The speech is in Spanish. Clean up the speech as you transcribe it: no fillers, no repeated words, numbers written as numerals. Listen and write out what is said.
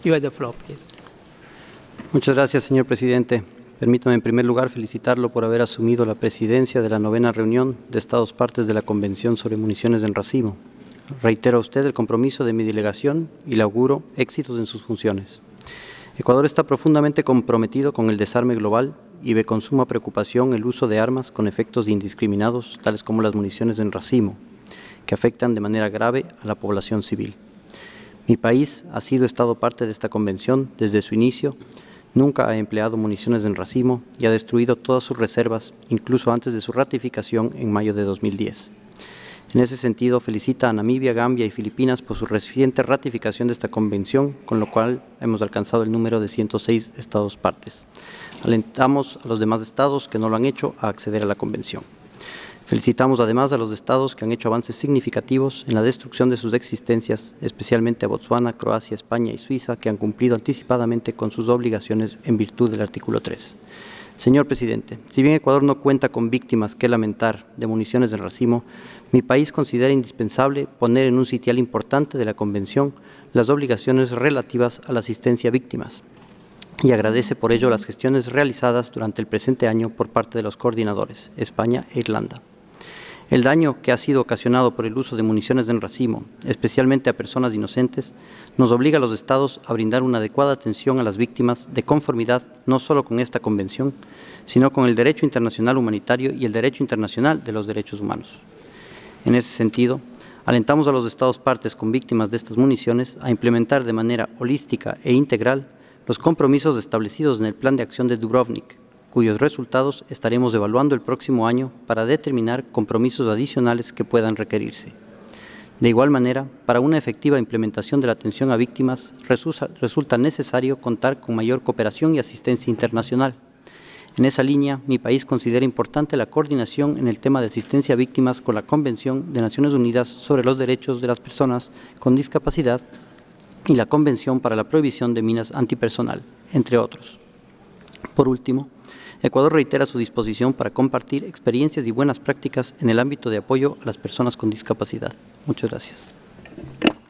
You have the floor, please. Muchas gracias, señor presidente. Permítame en primer lugar felicitarlo por haber asumido la presidencia de la 9ª reunión de Estados partes de la Convención sobre Municiones en Racimo. Reitero a usted el compromiso de mi delegación y le auguro éxitos en sus funciones. Ecuador está profundamente comprometido con el desarme global y ve con suma preocupación el uso de armas con efectos indiscriminados, tales como las municiones en racimo, que afectan de manera grave a la población civil. Mi país ha sido Estado parte de esta convención desde su inicio, nunca ha empleado municiones en racimo y ha destruido todas sus reservas, incluso antes de su ratificación en mayo de 2010. En ese sentido, felicita a Namibia, Gambia y Filipinas por su reciente ratificación de esta convención, con lo cual hemos alcanzado el número de 106 Estados partes. Alentamos a los demás Estados que no lo han hecho a acceder a la convención. Felicitamos además a los Estados que han hecho avances significativos en la destrucción de sus existencias, especialmente a Botsuana, Croacia, España y Suiza, que han cumplido anticipadamente con sus obligaciones en virtud del artículo 3. Señor presidente, si bien Ecuador no cuenta con víctimas que lamentar de municiones de racimo, mi país considera indispensable poner en un sitial importante de la Convención las obligaciones relativas a la asistencia a víctimas y agradece por ello las gestiones realizadas durante el presente año por parte de los coordinadores, España e Irlanda. El daño que ha sido ocasionado por el uso de municiones en racimo, especialmente a personas inocentes, nos obliga a los Estados a brindar una adecuada atención a las víctimas de conformidad no solo con esta convención, sino con el derecho internacional humanitario y el derecho internacional de los derechos humanos. En ese sentido, alentamos a los Estados partes con víctimas de estas municiones a implementar de manera holística e integral los compromisos establecidos en el Plan de Acción de Dubrovnik, cuyos resultados estaremos evaluando el próximo año para determinar compromisos adicionales que puedan requerirse. De igual manera, para una efectiva implementación de la atención a víctimas, resulta necesario contar con mayor cooperación y asistencia internacional. En esa línea, mi país considera importante la coordinación en el tema de asistencia a víctimas con la Convención de Naciones Unidas sobre los Derechos de las Personas con Discapacidad y la Convención para la Prohibición de Minas Antipersonal, entre otros. Por último, Ecuador reitera su disposición para compartir experiencias y buenas prácticas en el ámbito de apoyo a las personas con discapacidad. Muchas gracias.